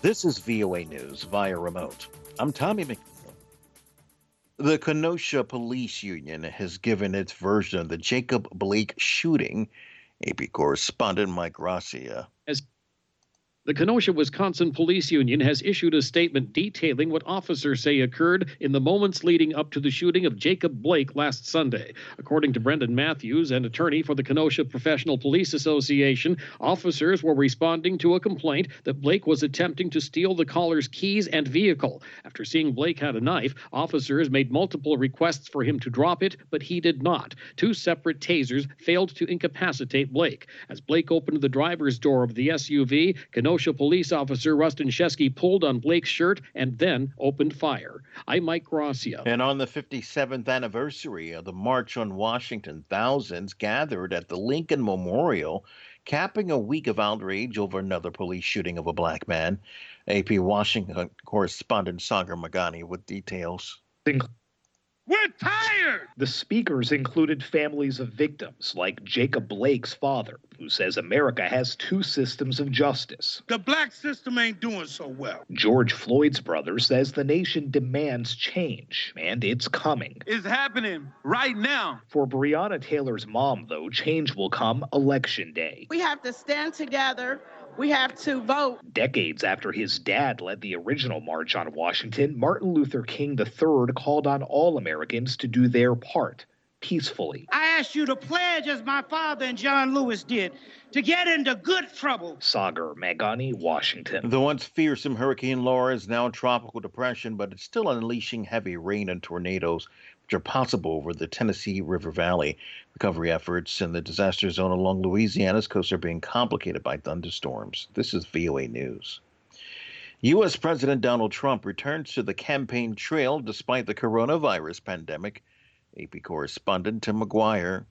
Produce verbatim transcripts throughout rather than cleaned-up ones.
This is V O A News via remote. I'm Tommy McNeil. The Kenosha Police Union has given its version of the Jacob Blake shooting. A P correspondent Mike Gracia. As The Kenosha, Wisconsin Police Union has issued a statement detailing what officers say occurred in the moments leading up to the shooting of Jacob Blake last Sunday. According to Brendan Matthews, an attorney for the Kenosha Professional Police Association, officers were responding to a complaint that Blake was attempting to steal the caller's keys and vehicle. After seeing Blake had a knife, officers made multiple requests for him to drop it, but he did not. Two separate tasers failed to incapacitate Blake. As Blake opened the driver's door of the S U V, Kenosha Kenosha police officer Rustin Shesky pulled on Blake's shirt and then opened fire. I'm Mike Gracia. And on the fifty-seventh anniversary of the March on Washington, thousands gathered at the Lincoln Memorial, capping a week of outrage over another police shooting of a black man. A P Washington correspondent Sagar Magani with details. We're tired! The speakers included families of victims, like Jacob Blake's father, who says America has two systems of justice. The black system ain't doing so well. George Floyd's brother says the nation demands change, and it's coming. It's happening right now. For Breonna Taylor's mom, though, change will come Election Day. We have to stand together. We have to vote. Decades after his dad led the original March on Washington, Martin Luther King the third called on all Americans to do their part peacefully. I ask you to pledge, as my father and John Lewis did, to get into good trouble. Sagar Magani, Washington. The once fearsome Hurricane Laura is now a tropical depression, but it's still unleashing heavy rain and tornadoes, which are possible over the Tennessee River Valley. Recovery efforts in the disaster zone along Louisiana's coast are being complicated by thunderstorms. This is V O A News. U S. President Donald Trump returns to the campaign trail despite the coronavirus pandemic. A P correspondent Tim McGuire.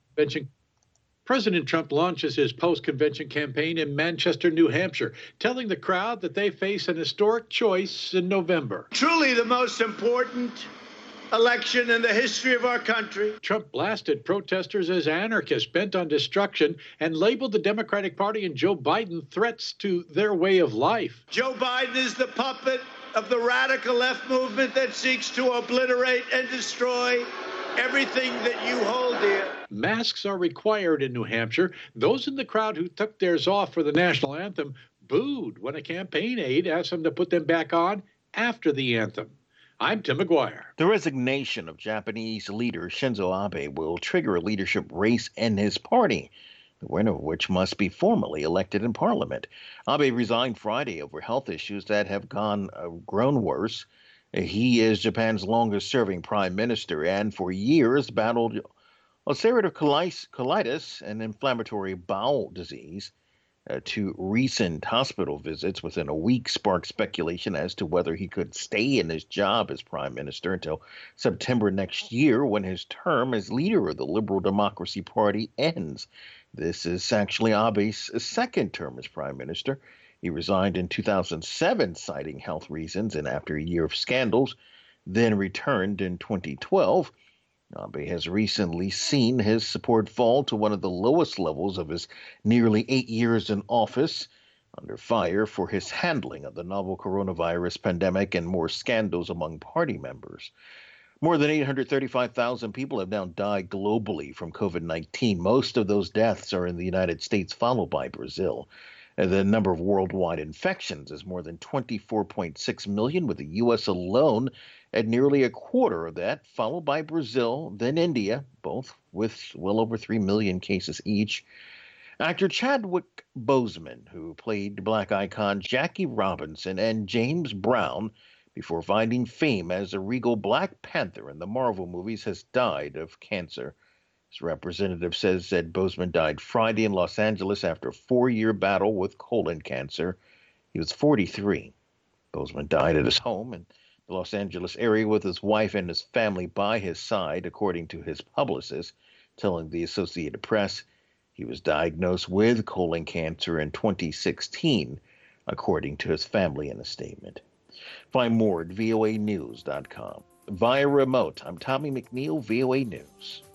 President Trump launches his post-convention campaign in Manchester, New Hampshire, telling the crowd that they face an historic choice in November. Truly the most important election in the history of our country. Trump blasted protesters as anarchists bent on destruction and labeled the Democratic Party and Joe Biden threats to their way of life. Joe Biden is the puppet of the radical left movement that seeks to obliterate and destroy everything that you hold dear. Masks are required in New Hampshire. Those in the crowd who took theirs off for the national anthem booed when a campaign aide asked them to put them back on after the anthem. I'm Tim McGuire. The resignation of Japanese leader Shinzo Abe will trigger a leadership race in his party, the winner of which must be formally elected in parliament. Abe resigned Friday over health issues that have gone uh, grown worse. He is Japan's longest-serving prime minister and for years battled ulcerative colitis, an inflammatory bowel disease. Uh, two recent hospital visits within a week sparked speculation as to whether he could stay in his job as prime minister until September next year when his term as leader of the Liberal Democracy Party ends. This is actually Abe's second term as prime minister. He resigned in two thousand seven, citing health reasons, and after a year of scandals, then returned in twenty twelve. Abe has recently seen his support fall to one of the lowest levels of his nearly eight years in office, under fire for his handling of the novel coronavirus pandemic and more scandals among party members. More than eight hundred thirty-five thousand people have now died globally from COVID nineteen. Most of those deaths are in the United States, followed by Brazil. The number of worldwide infections is more than twenty-four point six million, with the U S alone at nearly a quarter of that, followed by Brazil, then India, both with well over three million cases each. Actor Chadwick Boseman, who played black icon Jackie Robinson and James Brown before finding fame as a regal Black Panther in the Marvel movies, has died of cancer. His representative says that Boseman died Friday in Los Angeles after a four-year battle with colon cancer. He was forty-three. Boseman died at his home in the Los Angeles area with his wife and his family by his side, according to his publicist, telling the Associated Press he was diagnosed with colon cancer in twenty sixteen, according to his family in a statement. Find more at V O A news dot com. Via remote, I'm Tommy McNeil, V O A News.